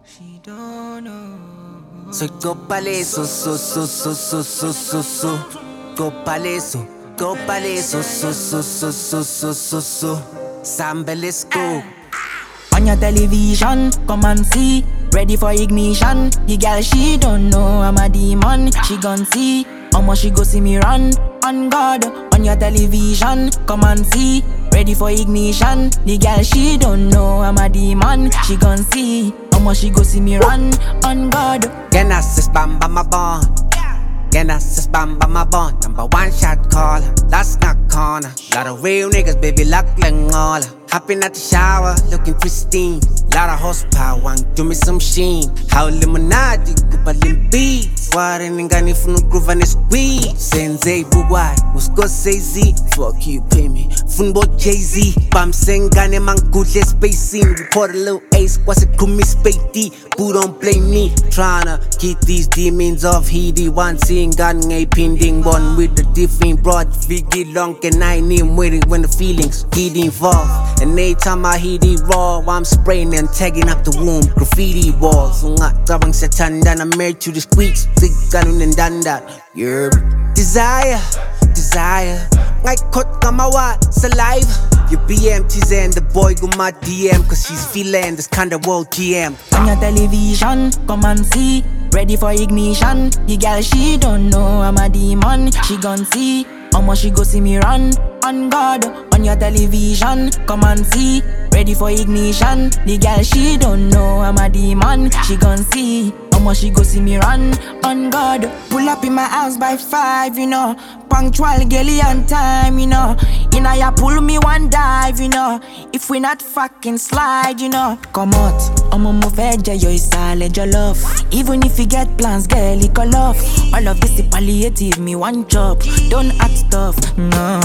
She don't know. Soy copaleso, so. Copaleso, so. Samba, let's go. On your television, come and see. Ready for ignition. The girl, she don't know I'm a demon. She gon' see. Omo, she go see me run. On God, on your television, come and see. Ready for ignition. The girl, she don't know I'm a demon. She gon' see. Omo, she go see me run. On God. Ganas is bamba my bond. Ganas is bamba my bond. Number one shot caller, that's not corner. Lot of real niggas, baby, luck like all. Hopping out the shower, looking pristine. Lot of horsepower, do me some sheen. How limonade, kubalin beats. Warin ngani funu groove and squeeze. Sensei buwai, usko say Z. Fuck you, pay me. Funbo Jay-Z. Bam sengane man good, let's spacing. Report a little ace, what's it kumi spady. Who don't blame me? Tryna keep these demons off. He one seeing gun ngay pending one with the different broad. Figgy long and I need with it when the feelings get involved. And every time I hear the raw, I'm spraying and tagging up the womb. Graffiti walls. Nga tabang sa tanda na married to the squeaks. Sig ganun and done that. Yeah. Desire. Ngay kot kamawa sa live. Your BMT's and the boy go my DM. Cause she's feeling this kind of world GM. On your television, come and see. Ready for ignition. The girl, she don't know I'm a demon. She gon' see. Omo, she go see me run. On God, on your television, come and see. Ready for ignition. The girl, she don't know I'm a demon. She gon' see. Omo, she go see me run. On God. Pull up in my house by 5, you know. Punctual, girly on time, you know. Inna ya pull me one dive, you know. If we not fucking slide, you know. Come out, Omo move edge, yo is solid, your love. Even if you get plans, girl, you call off. All of this is palliative, me one job. Don't act tough, no.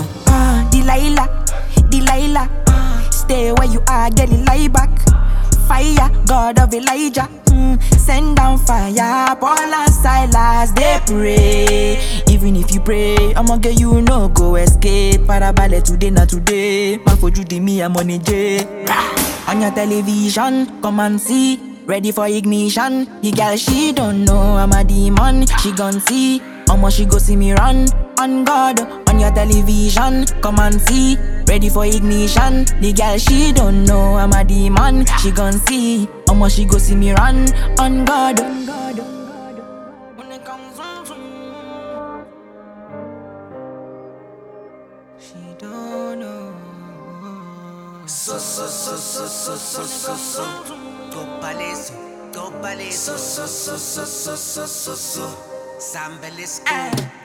Delilah, stay where you are, girl, lie back. Fire, God of Elijah. Send down fire, Paul and Silas, they pray. Even if you pray, I'ma get you no go escape. Parabale today, not today. Man for Judy, me, I'm on a J. On your television, come and see. Ready for ignition. The girl, she don't know I'm a demon. She gon' see. Omo, she go see me run. On God, on your television, come and see. Ready for ignition. The girl, she don't know I'm a demon. She gon' see. Omo, she go see me run. On God. When it comes on, she don't know. So. Copaleso, so. Samba, let's go.